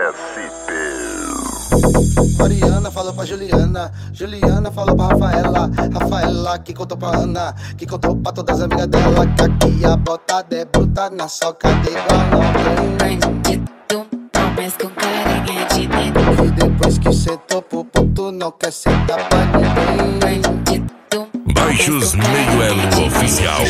Mariana falou pra Juliana, Juliana falou pra Rafaela, Rafaela que contou pra Ana, que contou pra todas as amigas dela, que aqui a botada é bruta na soca de igual mas com carinha de neném. E depois que sentou pro ponto não quer sentar pra ninguém. Baixos Meio Elo Oficial.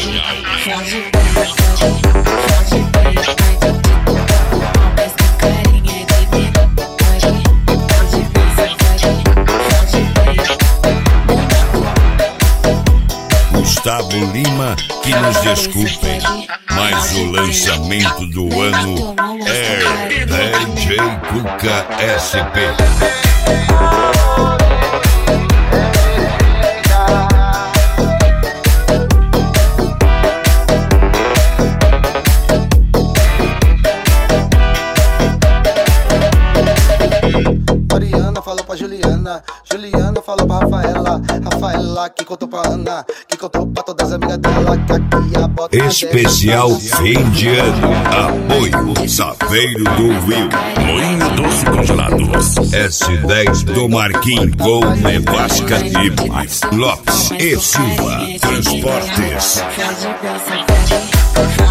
Gustavo Lima, que nos desculpem, mas o lançamento do ano é DJ Cuca SP. Mariana falou pra Juliana, Juliana falou pra Rafaela, Rafaela que contou pra Ana, que contou pra todas as amigas dela, que aqui a bota Especial fim de ano. Apoio Saveiro do Will, Moinho Doce Congelados, S10 do Marquinhos com Nevasca e mais Lopes e Silva Transportes.